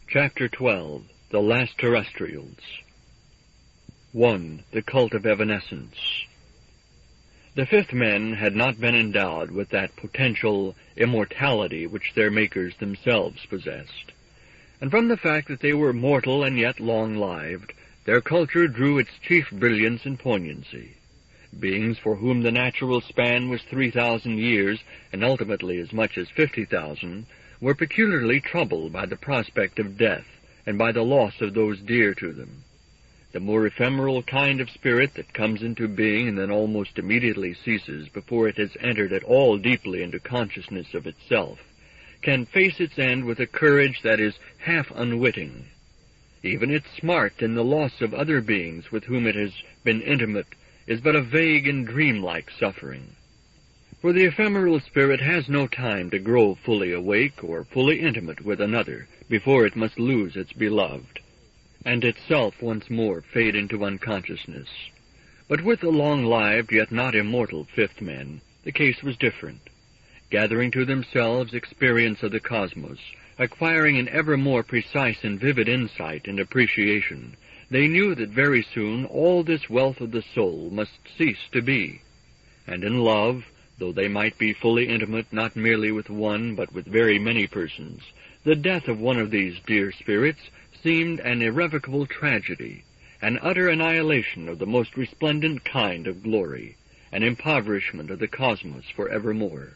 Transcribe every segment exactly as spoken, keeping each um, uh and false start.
Chapter twelve. The Last Terrestrials. one. The Cult of Evanescence. The fifth men had not been endowed with that potential immortality which their makers themselves possessed, and from the fact that they were mortal and yet long-lived, their culture drew its chief brilliance and poignancy. Beings for whom the natural span was three thousand years, and ultimately as much as fifty thousand, were peculiarly troubled by the prospect of death, and by the loss of those dear to them. The more ephemeral kind of spirit that comes into being and then almost immediately ceases before it has entered at all deeply into consciousness of itself, can face its end with a courage that is half unwitting. Even its smart in the loss of other beings with whom it has been intimate is but a vague and dreamlike suffering. For the ephemeral spirit has no time to grow fully awake or fully intimate with another before it must lose its beloved, and itself once more fade into unconsciousness. But with the long-lived yet not immortal fifth men, the case was different. Gathering to themselves experience of the cosmos, acquiring an ever more precise and vivid insight and appreciation, they knew that very soon all this wealth of the soul must cease to be, and in love, though they might be fully intimate not merely with one but with very many persons, the death of one of these dear spirits seemed an irrevocable tragedy, an utter annihilation of the most resplendent kind of glory, an impoverishment of the cosmos for evermore.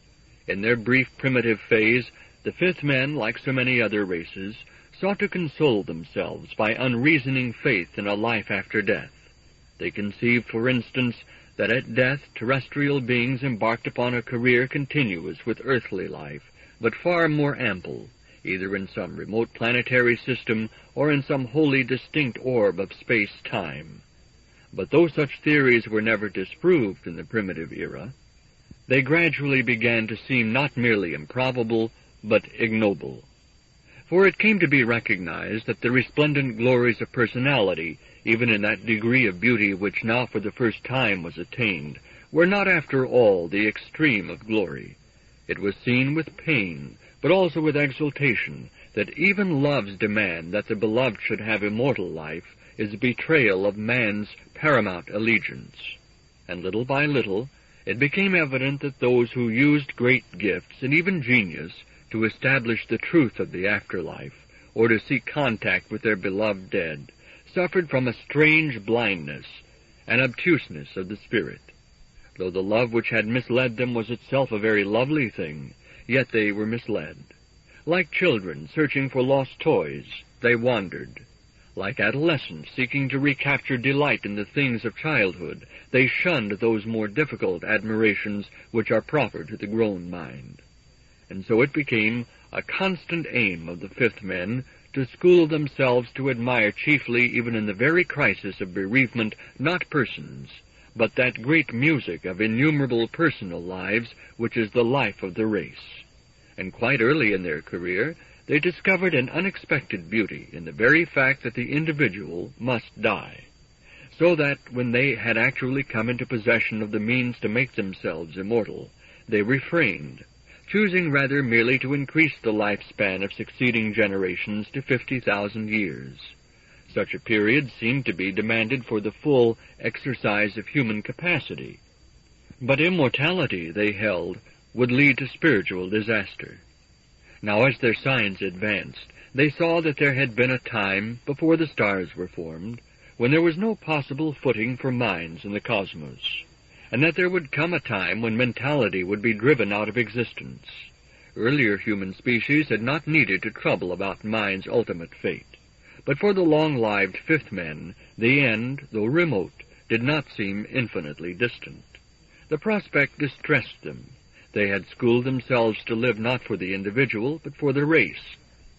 In their brief primitive phase, the fifth men, like so many other races, sought to console themselves by unreasoning faith in a life after death. They conceived, for instance, that at death terrestrial beings embarked upon a career continuous with earthly life, but far more ample, either in some remote planetary system or in some wholly distinct orb of space-time. But though such theories were never disproved in the primitive era, they gradually began to seem not merely improbable, but ignoble. For it came to be recognized that the resplendent glories of personality, even in that degree of beauty which now for the first time was attained, were not after all the extreme of glory. It was seen with pain, but also with exultation, that even love's demand that the beloved should have immortal life is a betrayal of man's paramount allegiance. And little by little, it became evident that those who used great gifts and even genius to establish the truth of the afterlife, or to seek contact with their beloved dead, suffered from a strange blindness, an obtuseness of the spirit. Though the love which had misled them was itself a very lovely thing, yet they were misled. Like children searching for lost toys, they wandered. Like adolescents seeking to recapture delight in the things of childhood, they shunned those more difficult admirations which are proper to the grown mind. And so it became a constant aim of the fifth men to school themselves to admire chiefly, even in the very crisis of bereavement, not persons, but that great music of innumerable personal lives which is the life of the race. And quite early in their career, they discovered an unexpected beauty in the very fact that the individual must die, so that when they had actually come into possession of the means to make themselves immortal, they refrained, choosing rather merely to increase the lifespan of succeeding generations to fifty thousand years. Such a period seemed to be demanded for the full exercise of human capacity. But immortality, they held, would lead to spiritual disaster. Now, as their science advanced, they saw that there had been a time, before the stars were formed, when there was no possible footing for minds in the cosmos, and that there would come a time when mentality would be driven out of existence. Earlier human species had not needed to trouble about mind's ultimate fate, but for the long-lived fifth men, the end, though remote, did not seem infinitely distant. The prospect distressed them. They had schooled themselves to live not for the individual, but for the race.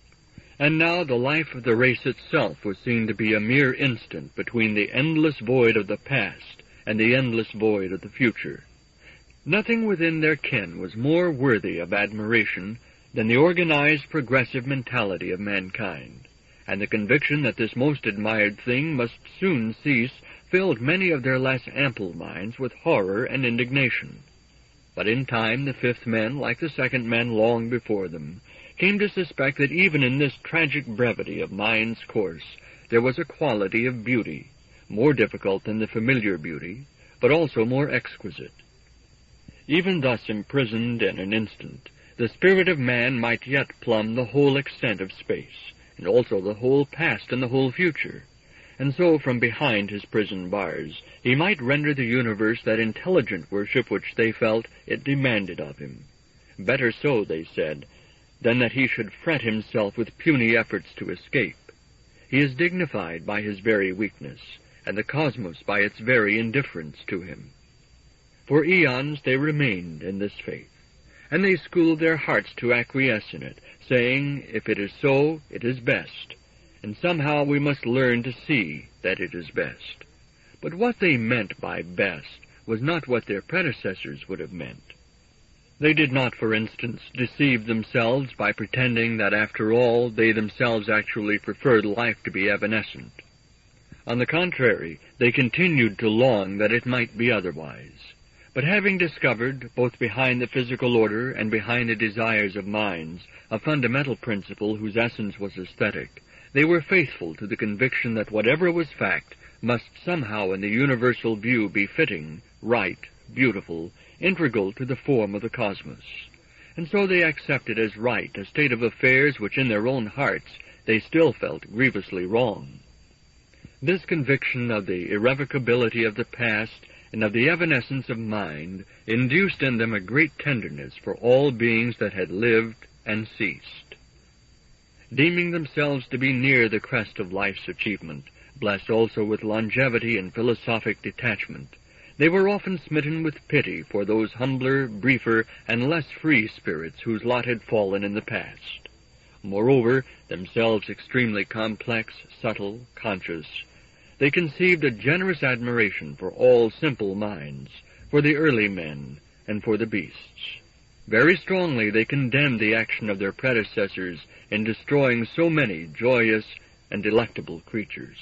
And now the life of the race itself was seen to be a mere instant between the endless void of the past and the endless void of the future. Nothing within their ken was more worthy of admiration than the organized, progressive mentality of mankind, and the conviction that this most admired thing must soon cease filled many of their less ample minds with horror and indignation. But in time the fifth men, like the second men long before them, came to suspect that even in this tragic brevity of mind's course there was a quality of beauty, more difficult than the familiar beauty, but also more exquisite. Even thus imprisoned in an instant, the spirit of man might yet plumb the whole extent of space, and also the whole past and the whole future, and so from behind his prison bars he might render the universe that intelligent worship which they felt it demanded of him. Better so, they said, than that he should fret himself with puny efforts to escape. He is dignified by his very weakness, and the cosmos by its very indifference to him. For eons they remained in this faith, and they schooled their hearts to acquiesce in it, saying, if it is so, it is best, and somehow we must learn to see that it is best. But what they meant by best was not what their predecessors would have meant. They did not, for instance, deceive themselves by pretending that after all they themselves actually preferred life to be evanescent. On the contrary, they continued to long that it might be otherwise. But having discovered, both behind the physical order and behind the desires of minds, a fundamental principle whose essence was aesthetic, they were faithful to the conviction that whatever was fact must somehow in the universal view be fitting, right, beautiful, integral to the form of the cosmos. And so they accepted as right a state of affairs which in their own hearts they still felt grievously wrong. This conviction of the irrevocability of the past and of the evanescence of mind induced in them a great tenderness for all beings that had lived and ceased. Deeming themselves to be near the crest of life's achievement, blessed also with longevity and philosophic detachment, they were often smitten with pity for those humbler, briefer, and less free spirits whose lot had fallen in the past. Moreover, themselves extremely complex, subtle, conscious, they conceived a generous admiration for all simple minds, for the early men, and for the beasts. Very strongly they condemned the action of their predecessors in destroying so many joyous and delectable creatures.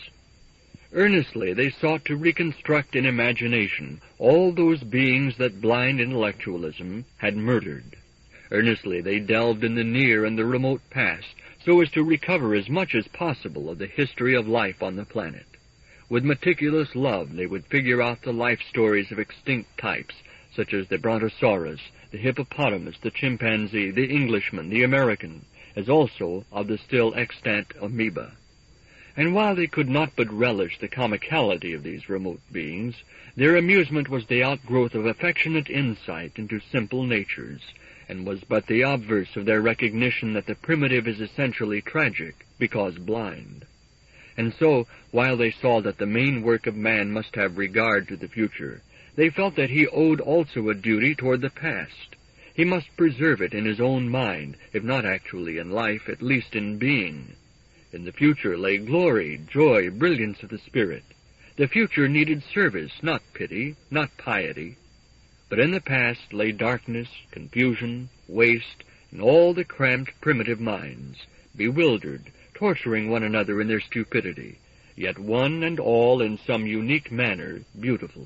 Earnestly they sought to reconstruct in imagination all those beings that blind intellectualism had murdered. Earnestly they delved in the near and the remote past so as to recover as much as possible of the history of life on the planet. With meticulous love they would figure out the life stories of extinct types, such as the brontosaurus, the hippopotamus, the chimpanzee, the Englishman, the American, as also of the still extant amoeba. And while they could not but relish the comicality of these remote beings, their amusement was the outgrowth of affectionate insight into simple natures, and was but the obverse of their recognition that the primitive is essentially tragic, because blind. And so, while they saw that the main work of man must have regard to the future, they felt that he owed also a duty toward the past. He must preserve it in his own mind, if not actually in life, at least in being. In the future lay glory, joy, brilliance of the spirit. The future needed service, not pity, not piety. But in the past lay darkness, confusion, waste, and all the cramped primitive minds, bewildered, torturing one another in their stupidity, yet one and all in some unique manner beautiful.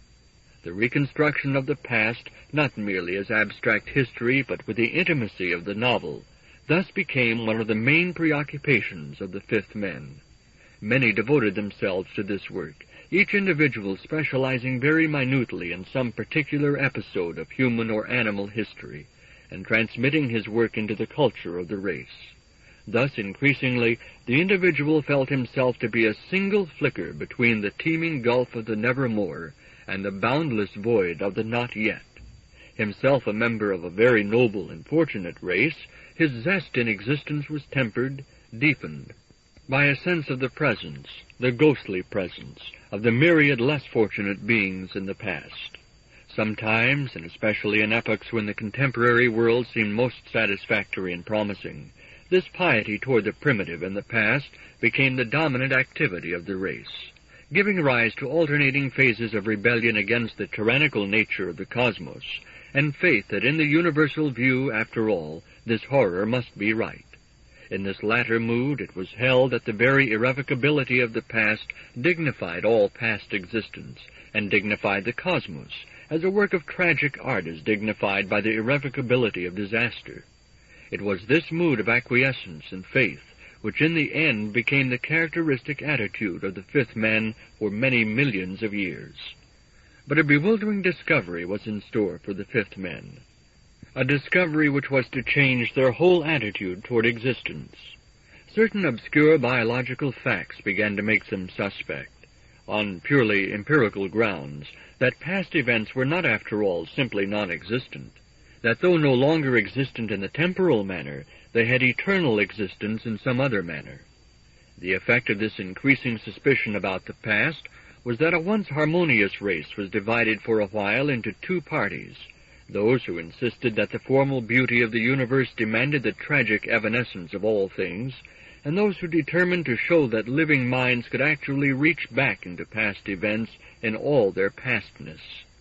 The reconstruction of the past, not merely as abstract history, but with the intimacy of the novel, thus became one of the main preoccupations of the fifth men. Many devoted themselves to this work, each individual specializing very minutely in some particular episode of human or animal history, and transmitting his work into the culture of the race. Thus, increasingly, the individual felt himself to be a single flicker between the teeming gulf of the nevermore and the boundless void of the not yet. Himself a member of a very noble and fortunate race, his zest in existence was tempered, deepened, by a sense of the presence, the ghostly presence, of the myriad less fortunate beings in the past. Sometimes, and especially in epochs when the contemporary world seemed most satisfactory and promising, this piety toward the primitive and the past became the dominant activity of the race, giving rise to alternating phases of rebellion against the tyrannical nature of the cosmos, and faith that in the universal view, after all, this horror must be right. In this latter mood it was held that the very irrevocability of the past dignified all past existence, and dignified the cosmos, as a work of tragic art is dignified by the irrevocability of disaster. It was this mood of acquiescence and faith which in the end became the characteristic attitude of the fifth man for many millions of years. But a bewildering discovery was in store for the fifth men, a discovery which was to change their whole attitude toward existence. Certain obscure biological facts began to make them suspect, on purely empirical grounds, that past events were not after all simply non-existent, that though no longer existent in the temporal manner, they had eternal existence in some other manner. The effect of this increasing suspicion about the past was that a once harmonious race was divided for a while into two parties, those who insisted that the formal beauty of the universe demanded the tragic evanescence of all things, and those who determined to show that living minds could actually reach back into past events in all their pastness.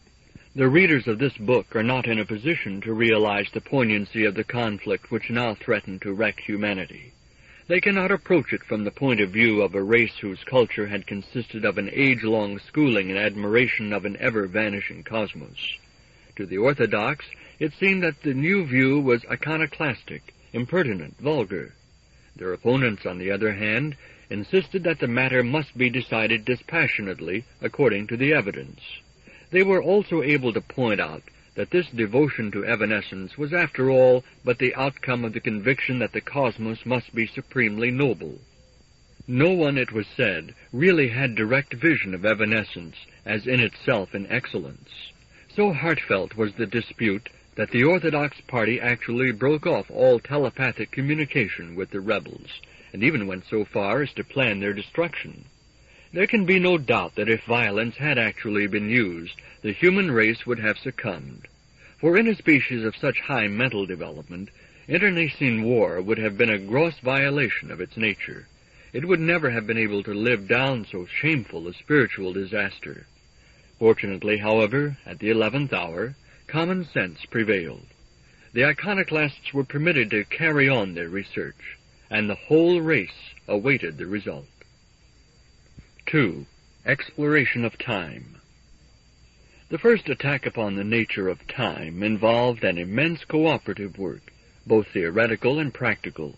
The readers of this book are not in a position to realize the poignancy of the conflict which now threatened to wreck humanity. They cannot approach it from the point of view of a race whose culture had consisted of an age-long schooling and admiration of an ever-vanishing cosmos. To the orthodox, it seemed that the new view was iconoclastic, impertinent, vulgar. Their opponents, on the other hand, insisted that the matter must be decided dispassionately according to the evidence. They were also able to point out that this devotion to evanescence was after all but the outcome of the conviction that the cosmos must be supremely noble. No one, it was said, really had direct vision of evanescence as in itself an excellence. So heartfelt was the dispute that the Orthodox party actually broke off all telepathic communication with the rebels, and even went so far as to plan their destruction. There can be no doubt that if violence had actually been used, the human race would have succumbed. For in a species of such high mental development, internecine war would have been a gross violation of its nature. It would never have been able to live down so shameful a spiritual disaster. Fortunately, however, at the eleventh hour, common sense prevailed. The iconoclasts were permitted to carry on their research, and the whole race awaited the result. Two. Exploration of time. The first attack upon the nature of time involved an immense cooperative work, both theoretical and practical.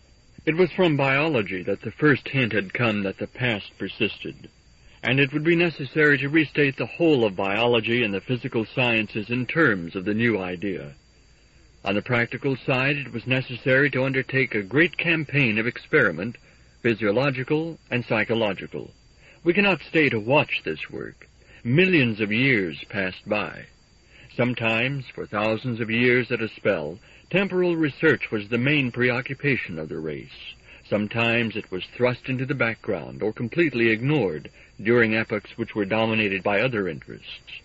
It was from biology that the first hint had come that the past persisted, and it would be necessary to restate the whole of biology and the physical sciences in terms of the new idea. On the practical side, it was necessary to undertake a great campaign of experiment, physiological and psychological. We cannot stay to watch this work. Millions of years passed by. Sometimes, for thousands of years at a spell, temporal research was the main preoccupation of the race. Sometimes it was thrust into the background or completely ignored during epochs which were dominated by other interests.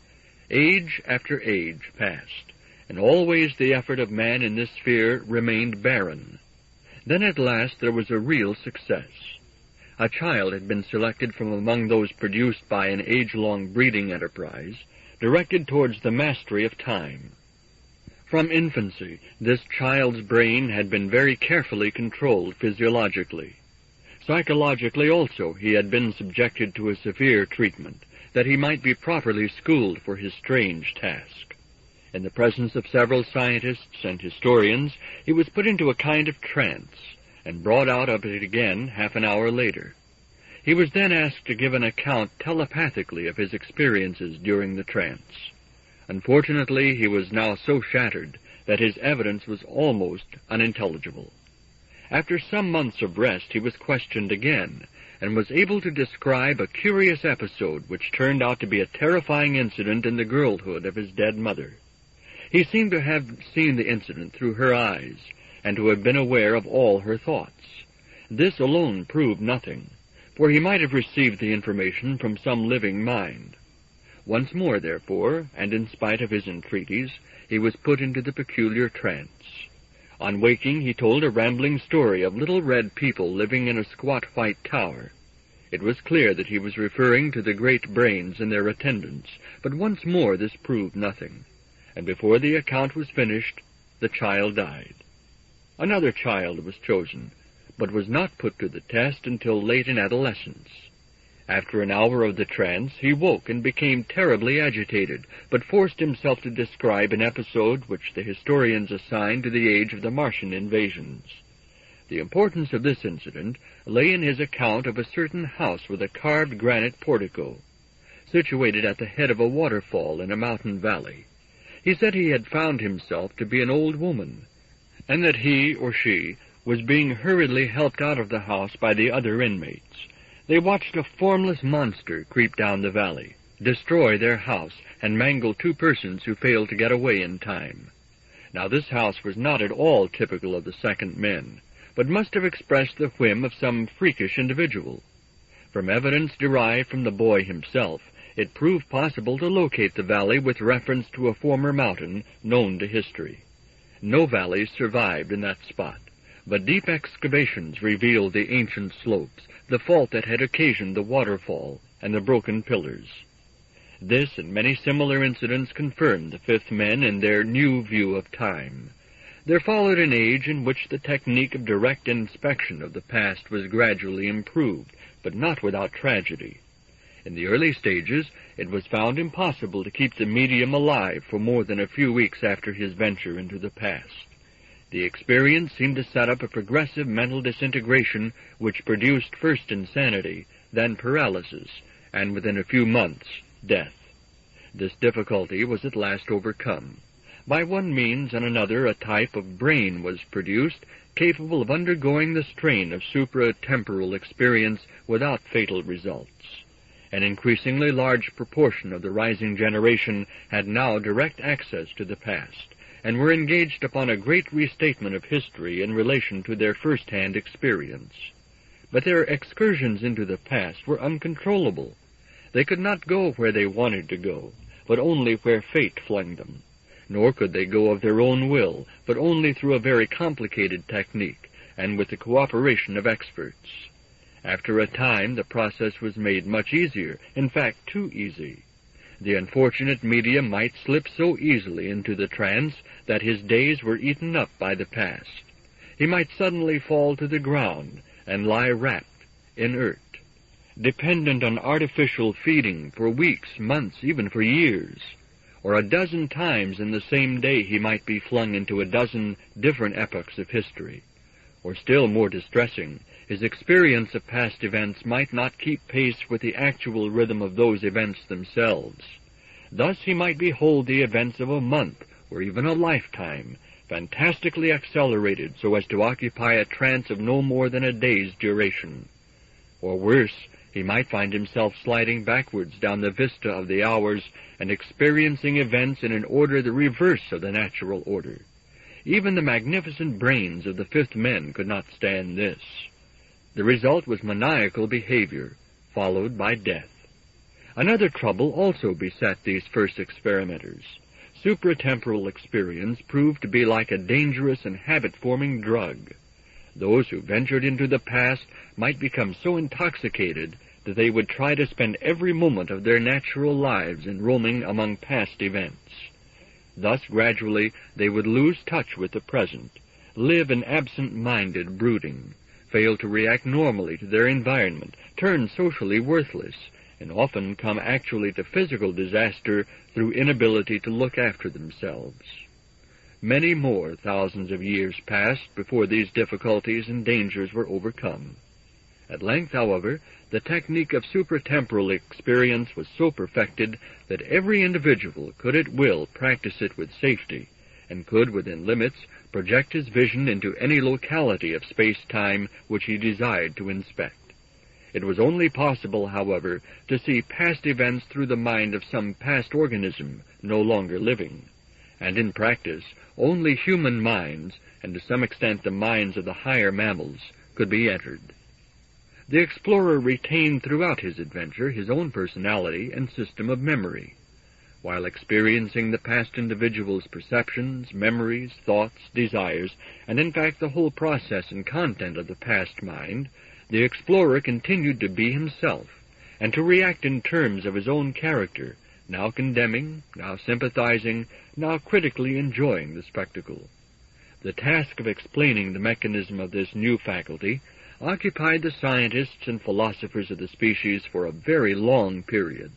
Age after age passed, and always the effort of man in this sphere remained barren. Then at last there was a real success. A child had been selected from among those produced by an age-long breeding enterprise, directed towards the mastery of time. From infancy, this child's brain had been very carefully controlled physiologically. Psychologically also he had been subjected to a severe treatment, that he might be properly schooled for his strange task. In the presence of several scientists and historians, he was put into a kind of trance, and brought out of it again half an hour later. He was then asked to give an account telepathically of his experiences during the trance. Unfortunately, he was now so shattered that his evidence was almost unintelligible. After some months of rest, he was questioned again, and was able to describe a curious episode which turned out to be a terrifying incident in the girlhood of his dead mother. He seemed to have seen the incident through her eyes, and to have been aware of all her thoughts. This alone proved nothing, for he might have received the information from some living mind. Once more, therefore, and in spite of his entreaties, he was put into the peculiar trance. On waking, he told a rambling story of little red people living in a squat white tower. It was clear that he was referring to the great brains and their attendants, but once more this proved nothing, and before the account was finished, the child died. Another child was chosen, but was not put to the test until late in adolescence. After an hour of the trance, he woke and became terribly agitated, but forced himself to describe an episode which the historians assign to the age of the Martian invasions. The importance of this incident lay in his account of a certain house with a carved granite portico, situated at the head of a waterfall in a mountain valley. He said he had found himself to be an old woman, and that he or she was being hurriedly helped out of the house by the other inmates. They watched a formless monster creep down the valley, destroy their house, and mangle two persons who failed to get away in time. Now this house was not at all typical of the second men, but must have expressed the whim of some freakish individual. From evidence derived from the boy himself, it proved possible to locate the valley with reference to a former mountain known to history. No valleys survived in that spot, but deep excavations revealed the ancient slopes, the fault that had occasioned the waterfall, and the broken pillars. This and many similar incidents confirmed the fifth men in their new view of time. There followed an age in which the technique of direct inspection of the past was gradually improved, but not without tragedy. In the early stages, it was found impossible to keep the medium alive for more than a few weeks after his venture into the past. The experience seemed to set up a progressive mental disintegration which produced first insanity, then paralysis, and within a few months, death. This difficulty was at last overcome. By one means and another a type of brain was produced capable of undergoing the strain of supratemporal experience without fatal results. An increasingly large proportion of the rising generation had now direct access to the past, and were engaged upon a great restatement of history in relation to their first-hand experience. But their excursions into the past were uncontrollable. They could not go where they wanted to go, but only where fate flung them. Nor could they go of their own will, but only through a very complicated technique, and with the cooperation of experts. After a time, the process was made much easier, in fact, too easy. The unfortunate medium might slip so easily into the trance that his days were eaten up by the past. He might suddenly fall to the ground and lie wrapped, inert, dependent on artificial feeding for weeks, months, even for years. Or a dozen times in the same day he might be flung into a dozen different epochs of history. Or still more distressing, his experience of past events might not keep pace with the actual rhythm of those events themselves. Thus he might behold the events of a month, or even a lifetime, fantastically accelerated so as to occupy a trance of no more than a day's duration. Or worse, he might find himself sliding backwards down the vista of the hours and experiencing events in an order the reverse of the natural order. Even the magnificent brains of the fifth men could not stand this. The result was maniacal behavior, followed by death. Another trouble also beset these first experimenters. Supratemporal experience proved to be like a dangerous and habit-forming drug. Those who ventured into the past might become so intoxicated that they would try to spend every moment of their natural lives in roaming among past events. Thus, gradually, they would lose touch with the present, live in absent-minded brooding, fail to react normally to their environment, turn socially worthless, and often come actually to physical disaster through inability to look after themselves. Many more thousands of years passed before these difficulties and dangers were overcome. At length, however, the technique of supratemporal experience was so perfected that every individual could at will practice it with safety, and could, within limits, project his vision into any locality of space-time which he desired to inspect. It was only possible, however, to see past events through the mind of some past organism no longer living, and in practice only human minds, and to some extent the minds of the higher mammals, could be entered. The explorer retained throughout his adventure his own personality and system of memory. While experiencing the past individual's perceptions, memories, thoughts, desires, and in fact the whole process and content of the past mind, the explorer continued to be himself, and to react in terms of his own character, now condemning, now sympathizing, now critically enjoying the spectacle. The task of explaining the mechanism of this new faculty occupied the scientists and philosophers of the species for a very long period.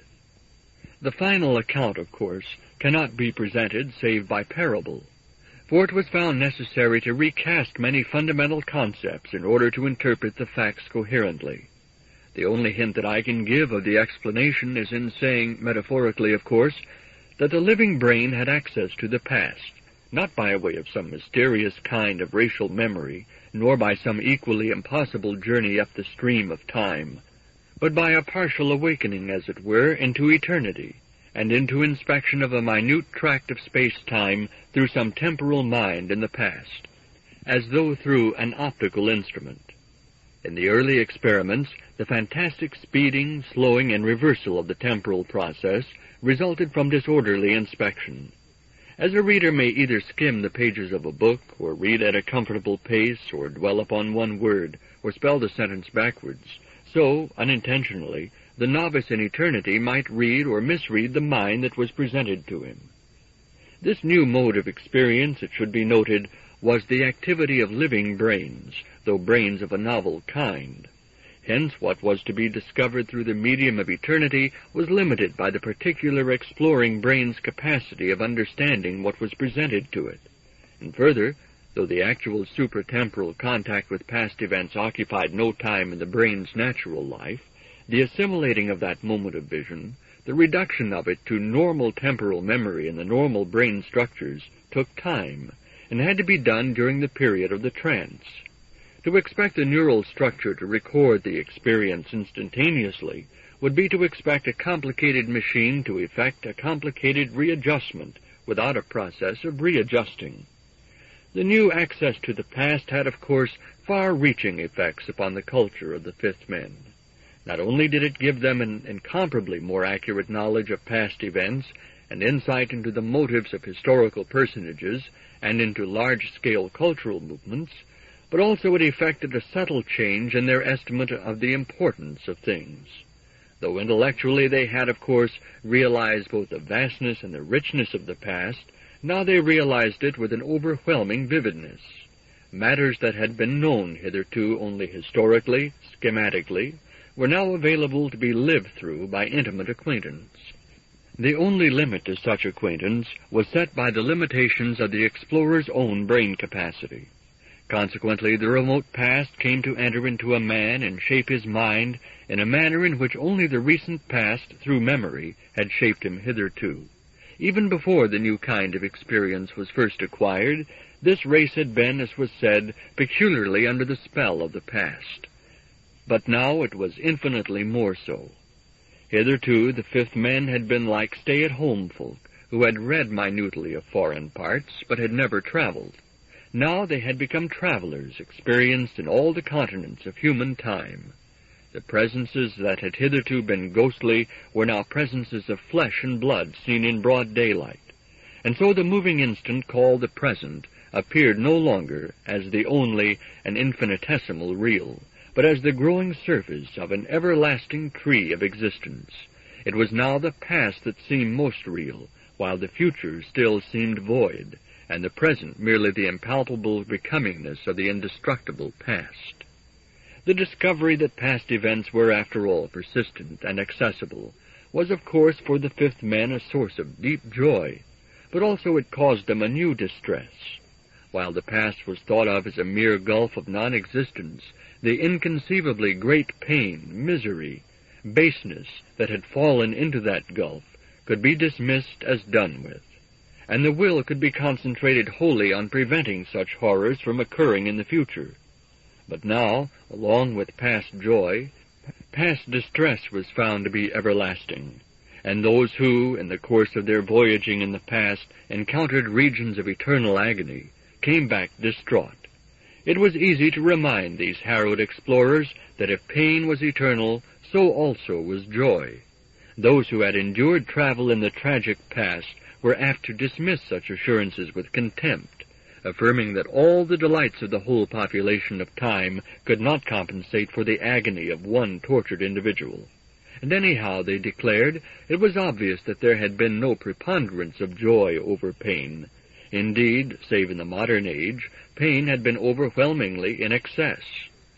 The final account, of course, cannot be presented save by parable, for it was found necessary to recast many fundamental concepts in order to interpret the facts coherently. The only hint that I can give of the explanation is in saying, metaphorically of course, that the living brain had access to the past, not by way of some mysterious kind of racial memory, nor by some equally impossible journey up the stream of time, but by a partial awakening, as it were, into eternity, and into inspection of a minute tract of space-time through some temporal mind in the past, as though through an optical instrument. In the early experiments, the fantastic speeding, slowing, and reversal of the temporal process resulted from disorderly inspection. As a reader may either skim the pages of a book, or read at a comfortable pace, or dwell upon one word, or spell the sentence backwards, so, unintentionally, the novice in eternity might read or misread the mind that was presented to him. This new mode of experience, it should be noted, was the activity of living brains, though brains of a novel kind. Hence, what was to be discovered through the medium of eternity was limited by the particular exploring brain's capacity of understanding what was presented to it. And further, though the actual supratemporal contact with past events occupied no time in the brain's natural life, the assimilating of that moment of vision, the reduction of it to normal temporal memory in the normal brain structures, took time, and had to be done during the period of the trance. To expect the neural structure to record the experience instantaneously would be to expect a complicated machine to effect a complicated readjustment without a process of readjusting. The new access to the past had, of course, far-reaching effects upon the culture of the fifth men. Not only did it give them an incomparably more accurate knowledge of past events and insight into the motives of historical personages and into large-scale cultural movements, but also it effected a subtle change in their estimate of the importance of things. Though intellectually they had, of course, realized both the vastness and the richness of the past, now they realized it with an overwhelming vividness. Matters that had been known hitherto only historically, schematically, were now available to be lived through by intimate acquaintance. The only limit to such acquaintance was set by the limitations of the explorer's own brain capacity. Consequently, the remote past came to enter into a man and shape his mind in a manner in which only the recent past, through memory, had shaped him hitherto. Even before the new kind of experience was first acquired, this race had been, as was said, peculiarly under the spell of the past. But now it was infinitely more so. Hitherto the fifth men had been like stay-at-home folk, who had read minutely of foreign parts, but had never traveled. Now they had become travelers, experienced in all the continents of human time. The presences that had hitherto been ghostly were now presences of flesh and blood seen in broad daylight, and so the moving instant called the present appeared no longer as the only and infinitesimal real, but as the growing surface of an everlasting tree of existence. It was now the past that seemed most real, while the future still seemed void, and the present merely the impalpable becomingness of the indestructible past. The discovery that past events were, after all, persistent and accessible was, of course, for the fifth men a source of deep joy, but also it caused them a new distress. While the past was thought of as a mere gulf of non-existence, the inconceivably great pain, misery, baseness that had fallen into that gulf could be dismissed as done with, and the will could be concentrated wholly on preventing such horrors from occurring in the future. But now, along with past joy, past distress was found to be everlasting, and those who, in the course of their voyaging in the past, encountered regions of eternal agony, came back distraught. It was easy to remind these harrowed explorers that if pain was eternal, so also was joy. Those who had endured travel in the tragic past were apt to dismiss such assurances with contempt, affirming that all the delights of the whole population of time could not compensate for the agony of one tortured individual. And anyhow, they declared, it was obvious that there had been no preponderance of joy over pain. Indeed, save in the modern age, pain had been overwhelmingly in excess.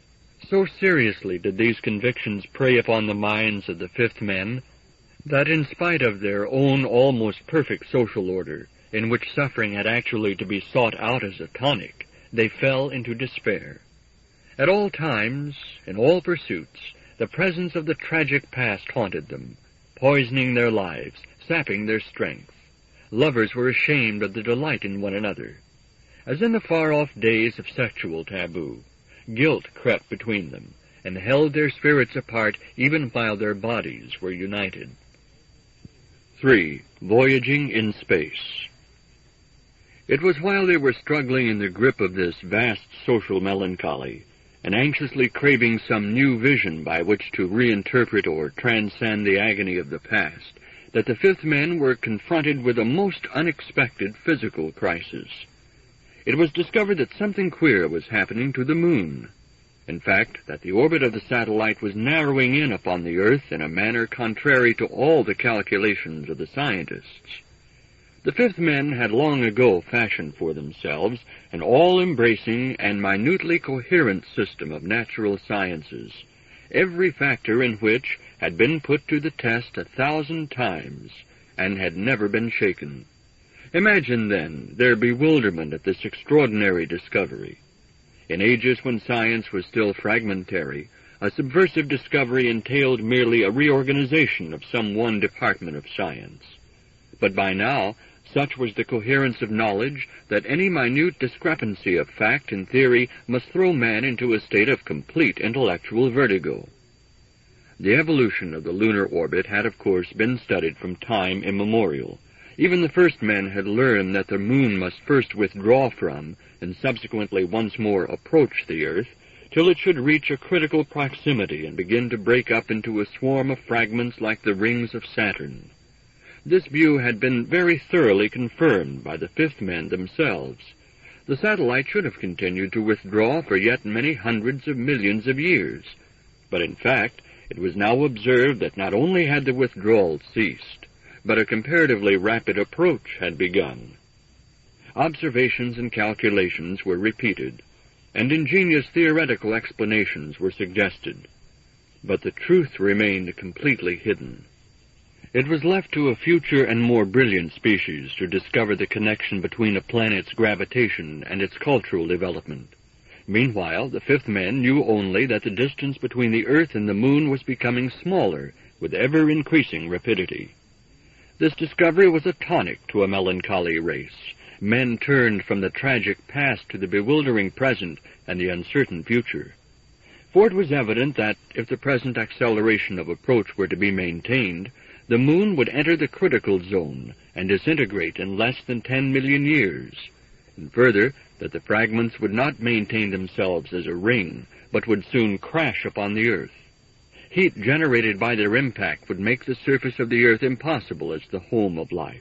So seriously did these convictions prey upon the minds of the fifth men, that in spite of their own almost perfect social order, in which suffering had actually to be sought out as a tonic, they fell into despair. At all times, in all pursuits, the presence of the tragic past haunted them, poisoning their lives, sapping their strength. Lovers were ashamed of the delight in one another. As in the far-off days of sexual taboo, guilt crept between them, and held their spirits apart even while their bodies were united. Three. Voyaging in space. It was while they were struggling in the grip of this vast social melancholy, and anxiously craving some new vision by which to reinterpret or transcend the agony of the past, that the fifth men were confronted with a most unexpected physical crisis. It was discovered that something queer was happening to the moon. In fact, that the orbit of the satellite was narrowing in upon the Earth in a manner contrary to all the calculations of the scientists. The fifth men had long ago fashioned for themselves an all-embracing and minutely coherent system of natural sciences, every factor in which had been put to the test a thousand times and had never been shaken. Imagine, then, their bewilderment at this extraordinary discovery. In ages when science was still fragmentary, a subversive discovery entailed merely a reorganization of some one department of science. But by now, such was the coherence of knowledge that any minute discrepancy of fact and theory must throw man into a state of complete intellectual vertigo. The evolution of the lunar orbit had, of course, been studied from time immemorial. Even the first men had learned that the moon must first withdraw from, and subsequently once more approach the earth, till it should reach a critical proximity and begin to break up into a swarm of fragments like the rings of Saturn. This view had been very thoroughly confirmed by the fifth men themselves. The satellite should have continued to withdraw for yet many hundreds of millions of years. But in fact, it was now observed that not only had the withdrawal ceased, but a comparatively rapid approach had begun. Observations and calculations were repeated, and ingenious theoretical explanations were suggested. But the truth remained completely hidden. It was left to a future and more brilliant species to discover the connection between a planet's gravitation and its cultural development. Meanwhile, the fifth men knew only that the distance between the Earth and the Moon was becoming smaller with ever-increasing rapidity. This discovery was a tonic to a melancholy race. Men turned from the tragic past to the bewildering present and the uncertain future. For it was evident that, if the present acceleration of approach were to be maintained, the moon would enter the critical zone and disintegrate in less than ten million years, and further, that the fragments would not maintain themselves as a ring, but would soon crash upon the earth. Heat generated by their impact would make the surface of the earth impossible as the home of life.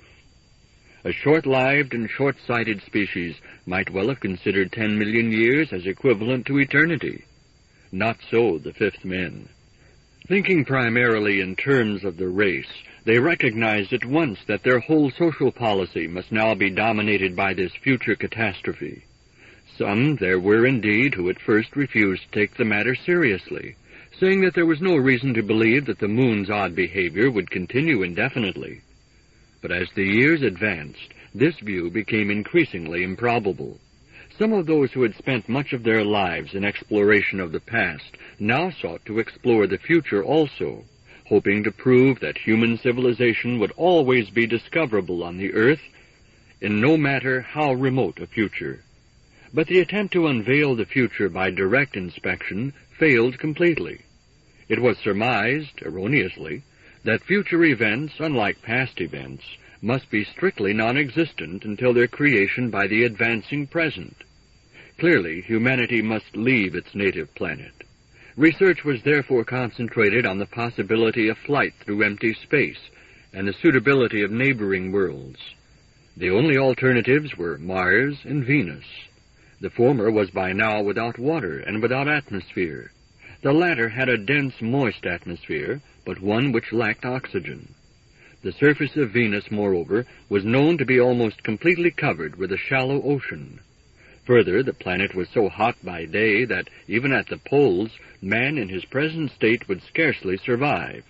A short-lived and short-sighted species might well have considered ten million years as equivalent to eternity. Not so the fifth men. Thinking primarily in terms of the race, they recognized at once that their whole social policy must now be dominated by this future catastrophe. Some there were indeed who at first refused to take the matter seriously, saying that there was no reason to believe that the moon's odd behavior would continue indefinitely. But as the years advanced, this view became increasingly improbable. Some of those who had spent much of their lives in exploration of the past now sought to explore the future also, hoping to prove that human civilization would always be discoverable on the earth in no matter how remote a future. But the attempt to unveil the future by direct inspection failed completely. It was surmised, erroneously, that future events, unlike past events, must be strictly non-existent until their creation by the advancing present. Clearly, humanity must leave its native planet. Research was therefore concentrated on the possibility of flight through empty space and the suitability of neighboring worlds. The only alternatives were Mars and Venus. The former was by now without water and without atmosphere. The latter had a dense, moist atmosphere, but one which lacked oxygen. The surface of Venus, moreover, was known to be almost completely covered with a shallow ocean. Further, the planet was so hot by day that, even at the poles, man in his present state would scarcely survive.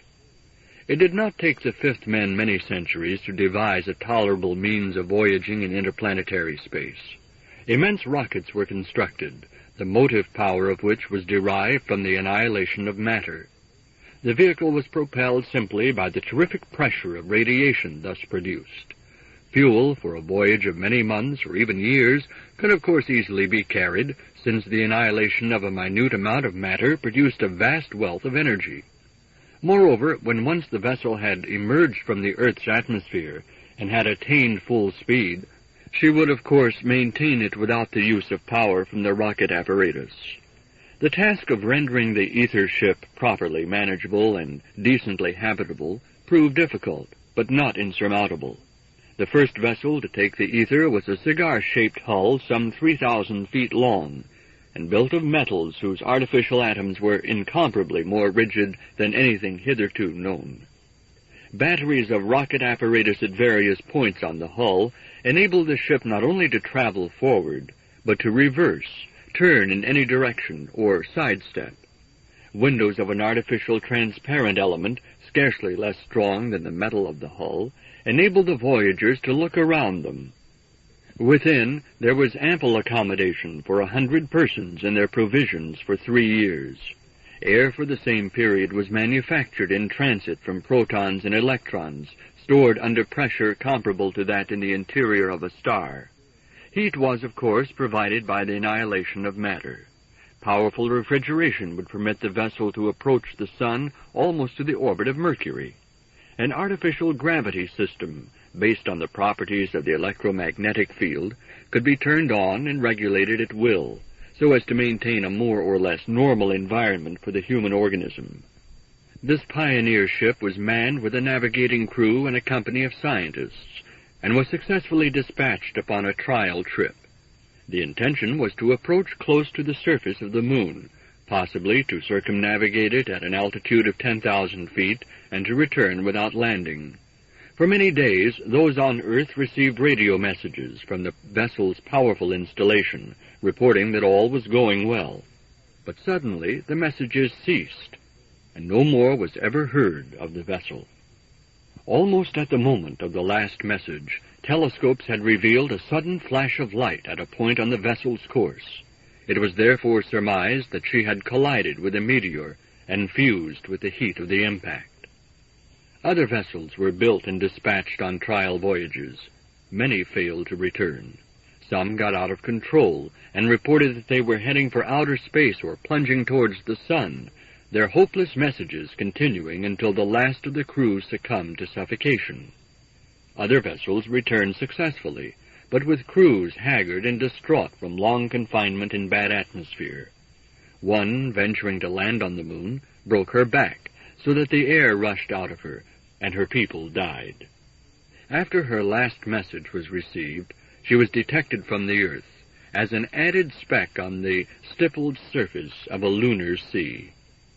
It did not take the fifth men many centuries to devise a tolerable means of voyaging in interplanetary space. Immense rockets were constructed, the motive power of which was derived from the annihilation of matter. The vehicle was propelled simply by the terrific pressure of radiation thus produced. Fuel for a voyage of many months or even years could of course easily be carried, since the annihilation of a minute amount of matter produced a vast wealth of energy. Moreover, when once the vessel had emerged from the Earth's atmosphere and had attained full speed, she would of course maintain it without the use of power from the rocket apparatus. The task of rendering the ether ship properly manageable and decently habitable proved difficult, but not insurmountable. The first vessel to take the ether was a cigar-shaped hull some three thousand feet long, and built of metals whose artificial atoms were incomparably more rigid than anything hitherto known. Batteries of rocket apparatus at various points on the hull enabled the ship not only to travel forward, but to reverse, turn in any direction, or sidestep. Windows of an artificial transparent element, scarcely less strong than the metal of the hull, enabled the voyagers to look around them. Within, there was ample accommodation for a hundred persons and their provisions for three years. Air for the same period was manufactured in transit from protons and electrons, stored under pressure comparable to that in the interior of a star. Heat was, of course, provided by the annihilation of matter. Powerful refrigeration would permit the vessel to approach the sun almost to the orbit of Mercury. An artificial gravity system, based on the properties of the electromagnetic field, could be turned on and regulated at will, so as to maintain a more or less normal environment for the human organism. This pioneer ship was manned with a navigating crew and a company of scientists, and was successfully dispatched upon a trial trip. The intention was to approach close to the surface of the moon, possibly to circumnavigate it at an altitude of ten thousand feet, and to return without landing. For many days, those on Earth received radio messages from the vessel's powerful installation, reporting that all was going well. But suddenly the messages ceased, and no more was ever heard of the vessel. Almost at the moment of the last message, telescopes had revealed a sudden flash of light at a point on the vessel's course. It was therefore surmised that she had collided with a meteor and fused with the heat of the impact. Other vessels were built and dispatched on trial voyages. Many failed to return. Some got out of control and reported that they were heading for outer space or plunging towards the sun, their hopeless messages continuing until the last of the crew succumbed to suffocation. Other vessels returned successfully, but with crews haggard and distraught from long confinement in bad atmosphere. One, venturing to land on the moon, broke her back, so that the air rushed out of her, and her people died. After her last message was received, she was detected from the earth as an added speck on the stippled surface of a lunar sea.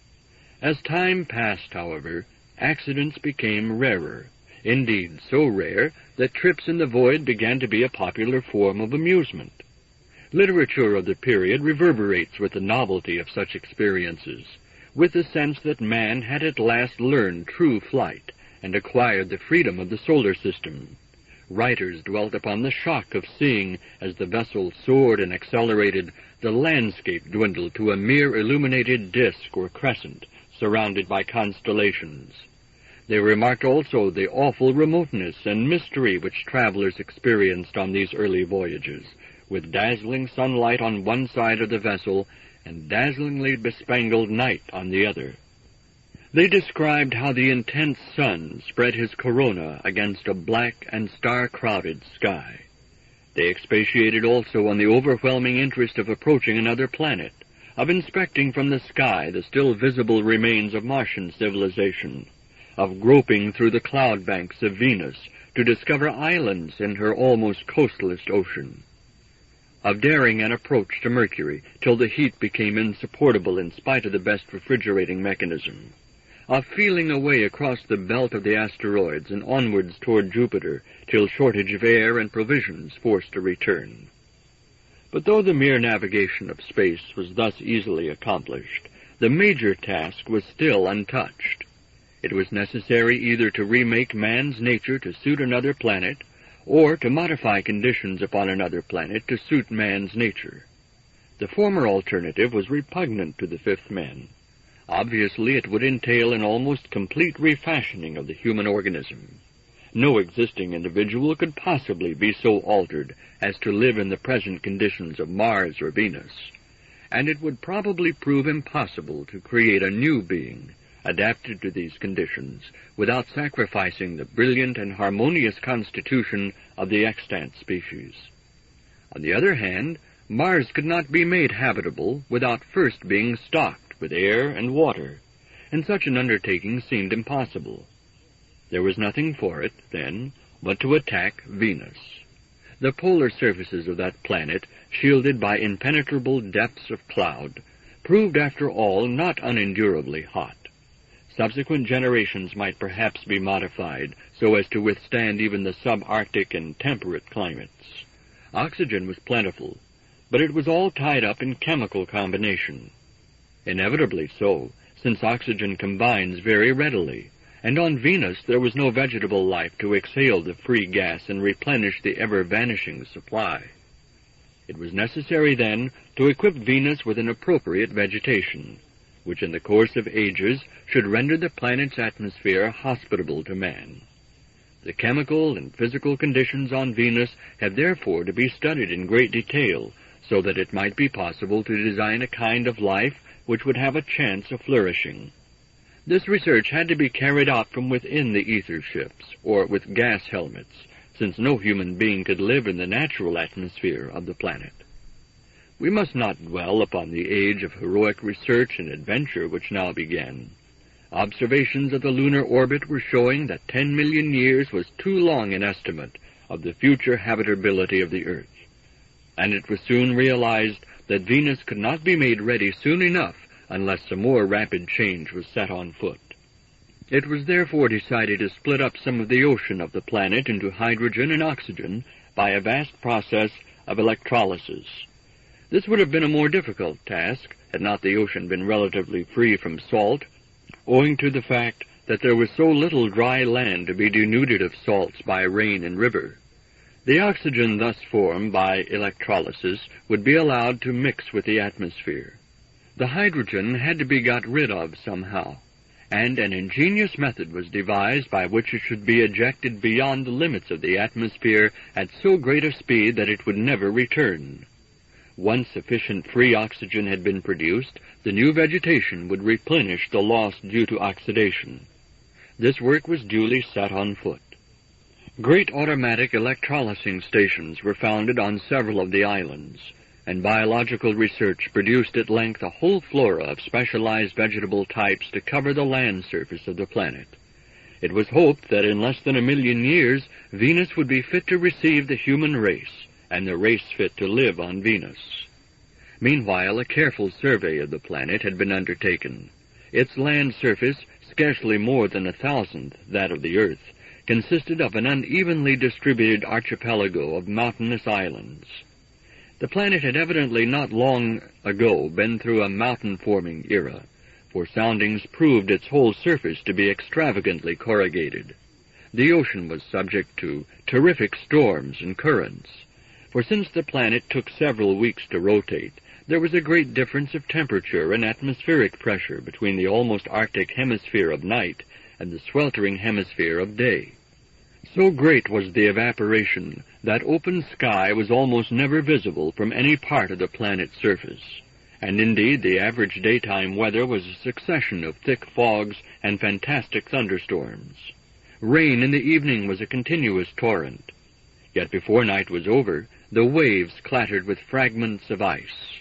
As time passed, however, accidents became rarer, indeed so rare that trips in the void began to be a popular form of amusement. Literature of the period reverberates with the novelty of such experiences, with the sense that man had at last learned true flight and acquired the freedom of the solar system. Writers dwelt upon the shock of seeing, as the vessel soared and accelerated, the landscape dwindle to a mere illuminated disk or crescent, surrounded by constellations. They remarked also the awful remoteness and mystery which travelers experienced on these early voyages, with dazzling sunlight on one side of the vessel and dazzlingly bespangled night on the other. They described how the intense sun spread his corona against a black and star-crowded sky. They expatiated also on the overwhelming interest of approaching another planet, of inspecting from the sky the still visible remains of Martian civilization, of groping through the cloud banks of Venus to discover islands in her almost coastless ocean, of daring an approach to Mercury till the heat became insupportable in spite of the best refrigerating mechanism, of feeling a way across the belt of the asteroids and onwards toward Jupiter till shortage of air and provisions forced a return. But though the mere navigation of space was thus easily accomplished, the major task was still untouched. It was necessary either to remake man's nature to suit another planet, or to modify conditions upon another planet to suit man's nature. The former alternative was repugnant to the fifth men. Obviously, it would entail an almost complete refashioning of the human organism. No existing individual could possibly be so altered as to live in the present conditions of Mars or Venus, and it would probably prove impossible to create a new being adapted to these conditions without sacrificing the brilliant and harmonious constitution of the extant species. On the other hand, Mars could not be made habitable without first being stocked with air and water, and such an undertaking seemed impossible. There was nothing for it, then, but to attack Venus. The polar surfaces of that planet, shielded by impenetrable depths of cloud, proved after all not unendurably hot. Subsequent generations might perhaps be modified so as to withstand even the subarctic and temperate climates. Oxygen was plentiful, but it was all tied up in chemical combination. Inevitably so, since oxygen combines very readily, and on Venus there was no vegetable life to exhale the free gas and replenish the ever-vanishing supply. It was necessary, then, to equip Venus with an appropriate vegetation, which in the course of ages should render the planet's atmosphere hospitable to man. The chemical and physical conditions on Venus had therefore to be studied in great detail, so that it might be possible to design a kind of life which would have a chance of flourishing. This research had to be carried out from within the ether ships, or with gas helmets, since no human being could live in the natural atmosphere of the planet. We must not dwell upon the age of heroic research and adventure which now began. Observations of the lunar orbit were showing that ten million years was too long an estimate of the future habitability of the Earth, and it was soon realized that Venus could not be made ready soon enough unless a more rapid change was set on foot. It was therefore decided to split up some of the ocean of the planet into hydrogen and oxygen by a vast process of electrolysis. This would have been a more difficult task had not the ocean been relatively free from salt, owing to the fact that there was so little dry land to be denuded of salts by rain and river. The oxygen thus formed by electrolysis would be allowed to mix with the atmosphere. The hydrogen had to be got rid of somehow, and an ingenious method was devised by which it should be ejected beyond the limits of the atmosphere at so great a speed that it would never return. Once sufficient free oxygen had been produced, the new vegetation would replenish the loss due to oxidation. This work was duly set on foot. Great automatic electrolysing stations were founded on several of the islands, and biological research produced at length a whole flora of specialized vegetable types to cover the land surface of the planet. It was hoped that in less than a million years, Venus would be fit to receive the human race, and the race fit to live on Venus. Meanwhile, a careful survey of the planet had been undertaken. Its land surface, scarcely more than a thousandth that of the Earth, consisted of an unevenly distributed archipelago of mountainous islands. The planet had evidently not long ago been through a mountain-forming era, for soundings proved its whole surface to be extravagantly corrugated. The ocean was subject to terrific storms and currents, for since the planet took several weeks to rotate, there was a great difference of temperature and atmospheric pressure between the almost Arctic hemisphere of night and the sweltering hemisphere of day. So great was the evaporation that open sky was almost never visible from any part of the planet's surface, and indeed the average daytime weather was a succession of thick fogs and fantastic thunderstorms. Rain in the evening was a continuous torrent. Yet before night was over, the waves clattered with fragments of ice.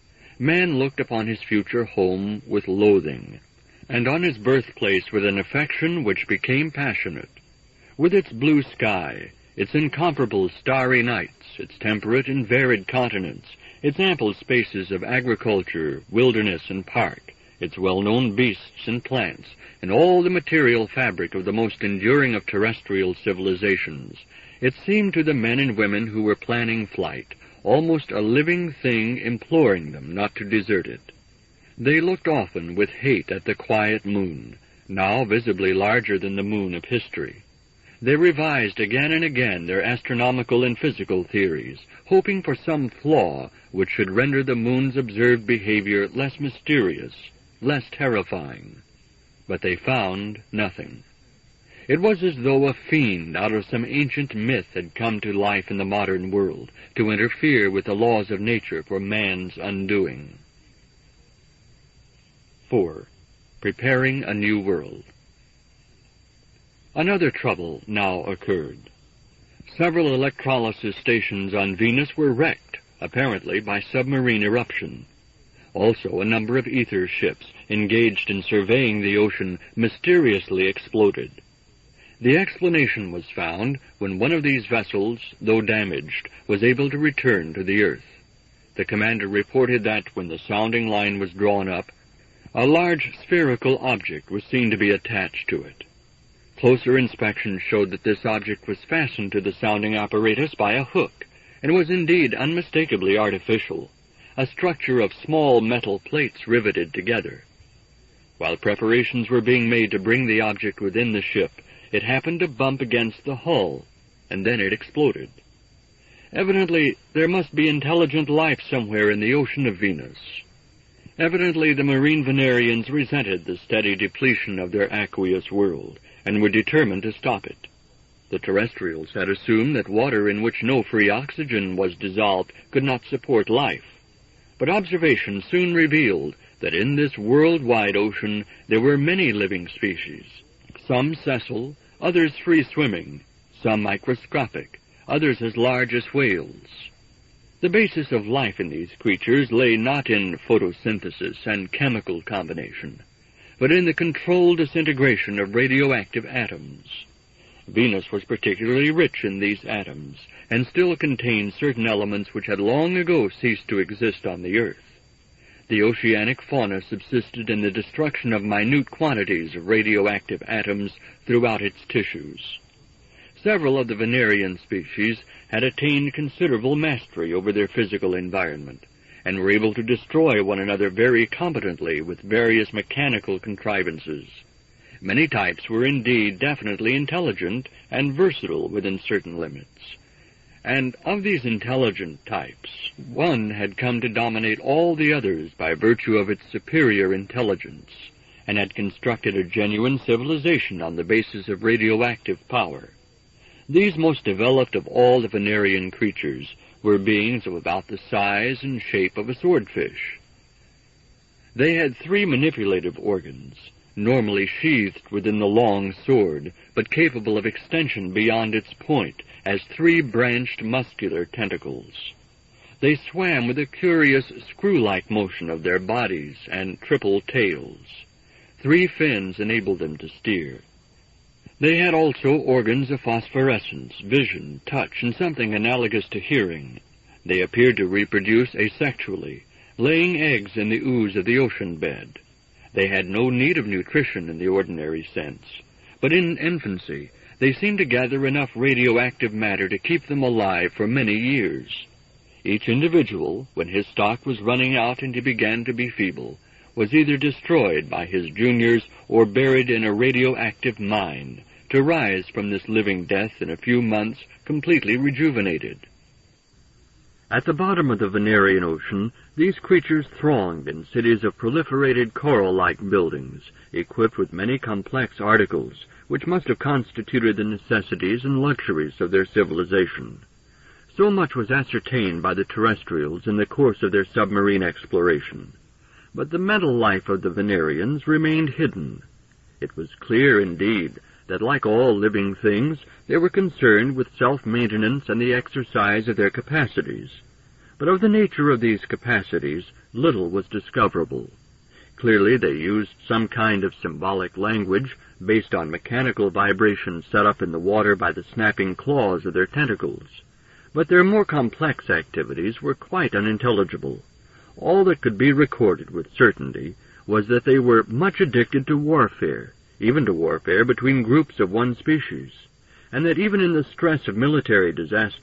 Man looked upon his future home with loathing, and on his birthplace with an affection which became passionate. With its blue sky, its incomparable starry nights, its temperate and varied continents, its ample spaces of agriculture, wilderness, and park, its well-known beasts and plants, and all the material fabric of the most enduring of terrestrial civilizations, it seemed to the men and women who were planning flight almost a living thing imploring them not to desert it. They looked often with hate at the quiet moon, now visibly larger than the moon of history. They revised again and again their astronomical and physical theories, hoping for some flaw which should render the moon's observed behavior less mysterious, less terrifying. But they found nothing. It was as though a fiend out of some ancient myth had come to life in the modern world, to interfere with the laws of nature for man's undoing. Four. Preparing a new world. Another trouble now occurred. Several electrolysis stations on Venus were wrecked, apparently by submarine eruption. Also, a number of ether ships engaged in surveying the ocean mysteriously exploded. The explanation was found when one of these vessels, though damaged, was able to return to the Earth. The commander reported that when the sounding line was drawn up, a large spherical object was seen to be attached to it. Closer inspection showed that this object was fastened to the sounding apparatus by a hook, and was indeed unmistakably artificial, a structure of small metal plates riveted together. While preparations were being made to bring the object within the ship, it happened to bump against the hull, and then it exploded. Evidently, there must be intelligent life somewhere in the ocean of Venus. Evidently, the marine Venerians resented the steady depletion of their aqueous world, and were determined to stop it. The terrestrials had assumed that water in which no free oxygen was dissolved could not support life. But observation soon revealed that in this worldwide ocean there were many living species, some sessile, others free-swimming, some microscopic, others as large as whales. The basis of life in these creatures lay not in photosynthesis and chemical combination, but in the controlled disintegration of radioactive atoms. Venus was particularly rich in these atoms, and still contained certain elements which had long ago ceased to exist on the Earth. The oceanic fauna subsisted in the destruction of minute quantities of radioactive atoms throughout its tissues. Several of the Venerian species had attained considerable mastery over their physical environment, and were able to destroy one another very competently with various mechanical contrivances. Many types were indeed definitely intelligent and versatile within certain limits. And of these intelligent types, one had come to dominate all the others by virtue of its superior intelligence, and had constructed a genuine civilization on the basis of radioactive power. These most developed of all the Venerian creatures were beings of about the size and shape of a swordfish. They had three manipulative organs, normally sheathed within the long sword, but capable of extension beyond its point as three branched muscular tentacles. They swam with a curious screw-like motion of their bodies and triple tails. Three fins enabled them to steer. They had also organs of phosphorescence, vision, touch, and something analogous to hearing. They appeared to reproduce asexually, laying eggs in the ooze of the ocean bed. They had no need of nutrition in the ordinary sense, but in infancy they seemed to gather enough radioactive matter to keep them alive for many years. Each individual, when his stock was running out and he began to be feeble, was either destroyed by his juniors or buried in a radioactive mine, to rise from this living death in a few months completely rejuvenated. At the bottom of the Venerian Ocean, these creatures thronged in cities of proliferated coral-like buildings, equipped with many complex articles, which must have constituted the necessities and luxuries of their civilization. So much was ascertained by the terrestrials in the course of their submarine exploration. But the mental life of the Venerians remained hidden. It was clear, indeed, that like all living things, they were concerned with self-maintenance and the exercise of their capacities. But of the nature of these capacities, little was discoverable. Clearly they used some kind of symbolic language based on mechanical vibrations set up in the water by the snapping claws of their tentacles. But their more complex activities were quite unintelligible. All that could be recorded with certainty was that they were much addicted to warfare, even to warfare between groups of one species, and that even in the stress of military disaster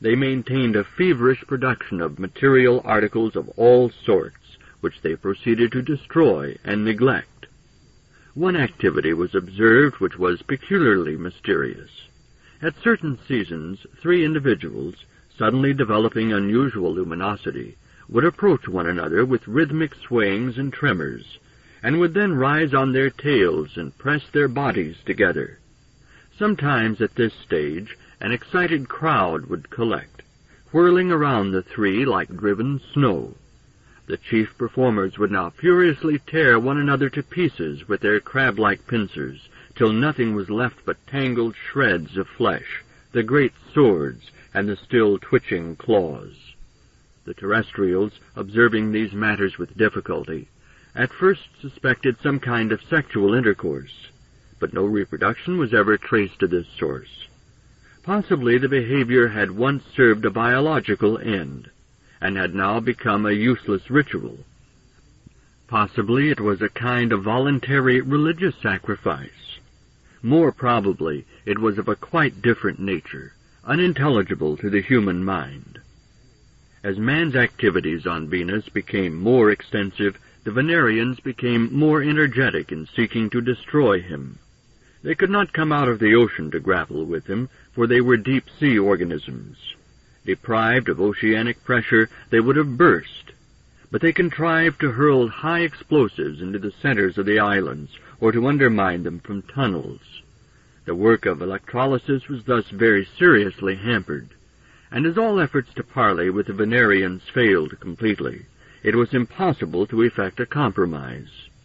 they maintained a feverish production of material articles of all sorts, which they proceeded to destroy and neglect. One activity was observed which was peculiarly mysterious. At certain seasons, three individuals, suddenly developing unusual luminosity, would approach one another with rhythmic swayings and tremors, and would then rise on their tails and press their bodies together. Sometimes at this stage an excited crowd would collect, whirling around the three like driven snow. The chief performers would now furiously tear one another to pieces with their crab-like pincers, till nothing was left but tangled shreds of flesh, the great swords, and the still twitching claws. The terrestrials, observing these matters with difficulty, at first suspected some kind of sexual intercourse, but no reproduction was ever traced to this source. Possibly the behavior had once served a biological end, and had now become a useless ritual. Possibly it was a kind of voluntary religious sacrifice. More probably it was of a quite different nature, unintelligible to the human mind. As man's activities on Venus became more extensive, the Venerians became more energetic in seeking to destroy him. They could not come out of the ocean to grapple with him, for they were deep-sea organisms. Deprived of oceanic pressure, they would have burst, but they contrived to hurl high explosives into the centers of the islands, or to undermine them from tunnels. The work of electrolysis was thus very seriously hampered, and as all efforts to parley with the Venerians failed completely, it was impossible to effect a compromise.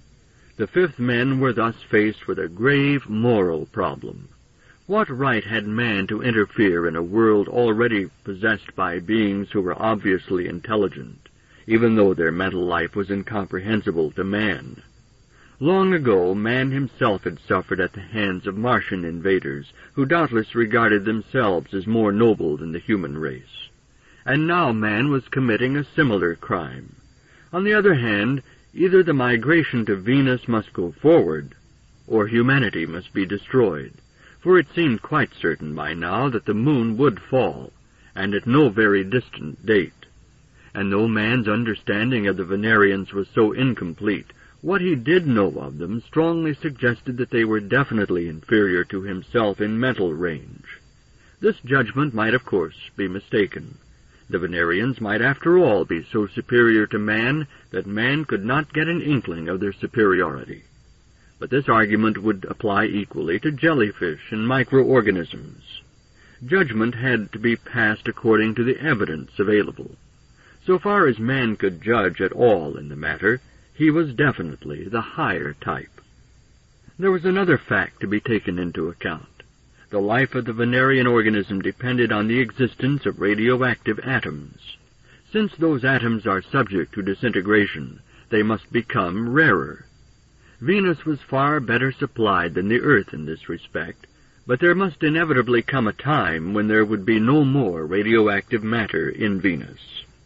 The fifth men were thus faced with a grave moral problem. What right had man to interfere in a world already possessed by beings who were obviously intelligent, even though their mental life was incomprehensible to man? Long ago, man himself had suffered at the hands of Martian invaders, who doubtless regarded themselves as more noble than the human race. And now man was committing a similar crime. On the other hand, either the migration to Venus must go forward, or humanity must be destroyed, for it seemed quite certain by now that the moon would fall, and at no very distant date. And though man's understanding of the Venerians was so incomplete, what he did know of them strongly suggested that they were definitely inferior to himself in mental range. This judgment might, of course, be mistaken. The Venerians might, after all, be so superior to man that man could not get an inkling of their superiority. But this argument would apply equally to jellyfish and microorganisms. Judgment had to be passed according to the evidence available. So far as man could judge at all in the matter, he was definitely the higher type. There was another fact to be taken into account. The life of the Venerian organism depended on the existence of radioactive atoms. Since those atoms are subject to disintegration, they must become rarer. Venus was far better supplied than the Earth in this respect, but there must inevitably come a time when there would be no more radioactive matter in Venus.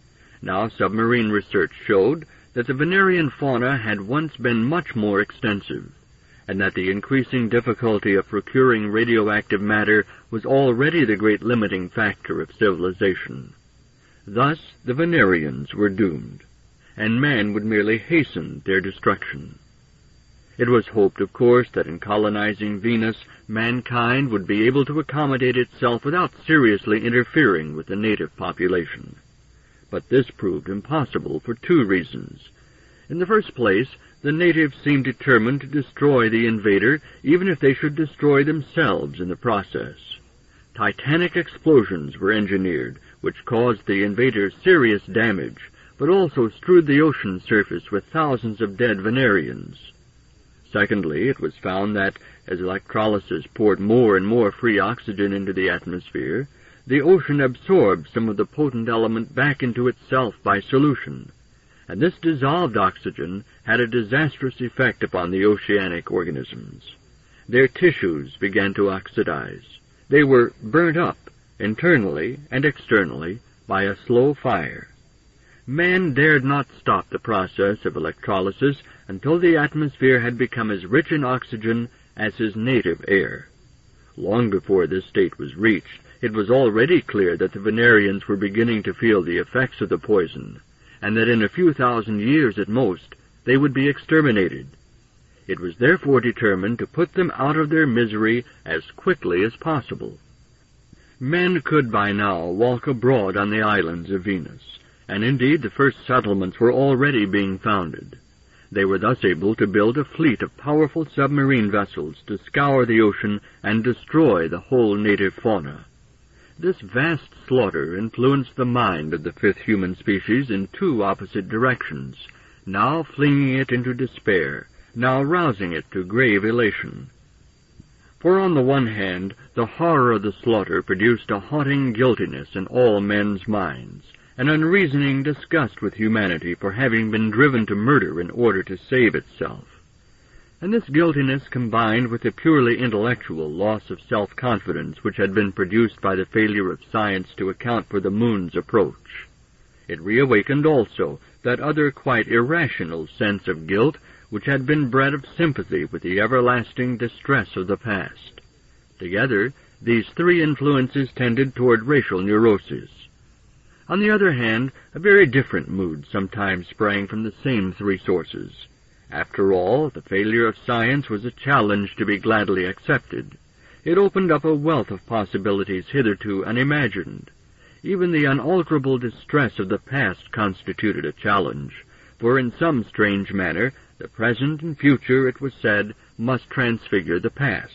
Now submarine research showed that the Venerian fauna had once been much more extensive, and that the increasing difficulty of procuring radioactive matter was already the great limiting factor of civilization. Thus the Venerians were doomed, and man would merely hasten their destruction. It was hoped, of course, that in colonizing Venus, mankind would be able to accommodate itself without seriously interfering with the native population. But this proved impossible for two reasons. In the first place, the natives seemed determined to destroy the invader, even if they should destroy themselves in the process. Titanic explosions were engineered, which caused the invaders serious damage, but also strewed the ocean surface with thousands of dead Venerians. Secondly, it was found that, as electrolysis poured more and more free oxygen into the atmosphere, the ocean absorbed some of the potent element back into itself by solution, and this dissolved oxygen had a disastrous effect upon the oceanic organisms. Their tissues began to oxidize. They were burnt up, internally and externally, by a slow fire. Man dared not stop the process of electrolysis until the atmosphere had become as rich in oxygen as his native air. Long before this state was reached, it was already clear that the Venerians were beginning to feel the effects of the poison, and that in a few thousand years at most they would be exterminated. It was therefore determined to put them out of their misery as quickly as possible. Men could by now walk abroad on the islands of Venus, and indeed the first settlements were already being founded. They were thus able to build a fleet of powerful submarine vessels to scour the ocean and destroy the whole native fauna. This vast slaughter influenced the mind of the fifth human species in two opposite directions, now flinging it into despair, now rousing it to grave elation. For on the one hand, the horror of the slaughter produced a haunting guiltiness in all men's minds, an unreasoning disgust with humanity for having been driven to murder in order to save itself. And this guiltiness combined with the purely intellectual loss of self-confidence which had been produced by the failure of science to account for the moon's approach. It reawakened also that other quite irrational sense of guilt which had been bred of sympathy with the everlasting distress of the past. Together, these three influences tended toward racial neuroses. On the other hand, a very different mood sometimes sprang from the same three sources. After all, the failure of science was a challenge to be gladly accepted. It opened up a wealth of possibilities hitherto unimagined. Even the unalterable distress of the past constituted a challenge, for in some strange manner the present and future, it was said, must transfigure the past.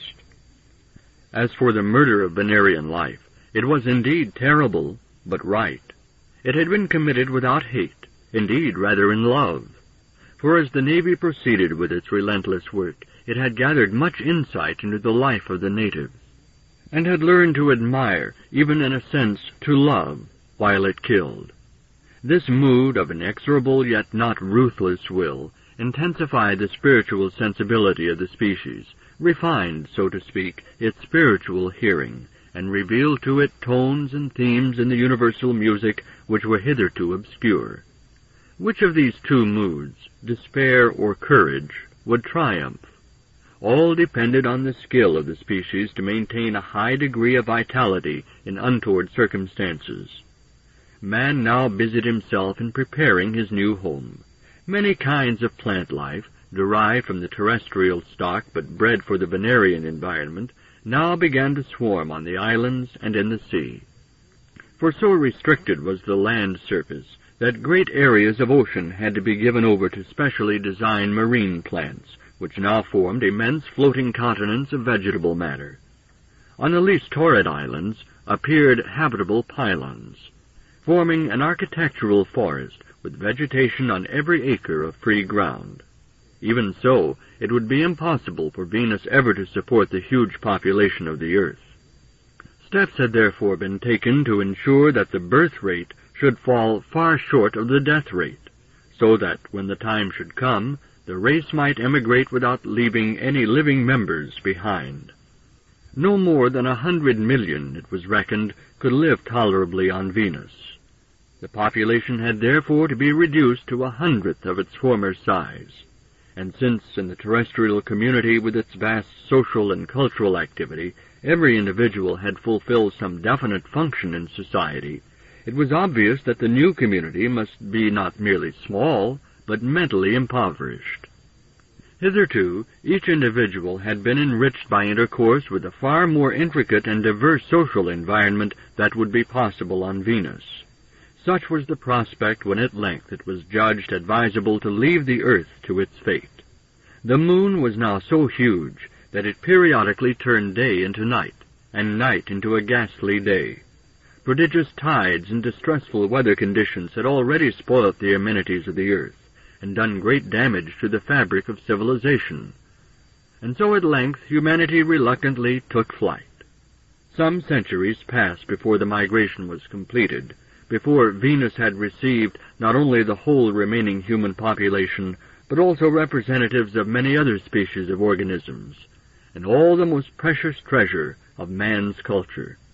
As for the murder of Venerian life, it was indeed terrible, but right. It had been committed without hate, indeed rather in love. For as the Navy proceeded with its relentless work, it had gathered much insight into the life of the natives, and had learned to admire, even in a sense to love, while it killed. This mood of inexorable yet not ruthless will intensified the spiritual sensibility of the species, refined, so to speak, its spiritual hearing, and revealed to it tones and themes in the universal music which were hitherto obscure. Which of these two moods, despair or courage, would triumph? All depended on the skill of the species to maintain a high degree of vitality in untoward circumstances. Man now busied himself in preparing his new home. Many kinds of plant life, derived from the terrestrial stock but bred for the Venerian environment, now began to swarm on the islands and in the sea. For so restricted was the land surface that great areas of ocean had to be given over to specially designed marine plants, which now formed immense floating continents of vegetable matter. On the least torrid islands appeared habitable pylons, forming an architectural forest with vegetation on every acre of free ground. Even so, it would be impossible for Venus ever to support the huge population of the earth. Steps had therefore been taken to ensure that the birth rate should fall far short of the death rate, so that, when the time should come, the race might emigrate without leaving any living members behind. No more than a hundred million, it was reckoned, could live tolerably on Venus. The population had therefore to be reduced to a hundredth of its former size, and since in the terrestrial community with its vast social and cultural activity every individual had fulfilled some definite function in society, it was obvious that the new community must be not merely small, but mentally impoverished. Hitherto, each individual had been enriched by intercourse with a far more intricate and diverse social environment that would be possible on Venus. Such was the prospect when at length it was judged advisable to leave the earth to its fate. The moon was now so huge that it periodically turned day into night, and night into a ghastly day. Prodigious tides and distressful weather conditions had already spoilt the amenities of the earth, and done great damage to the fabric of civilization. And so at length humanity reluctantly took flight. Some centuries passed before the migration was completed, before Venus had received not only the whole remaining human population, but also representatives of many other species of organisms, and all the most precious treasure of man's culture,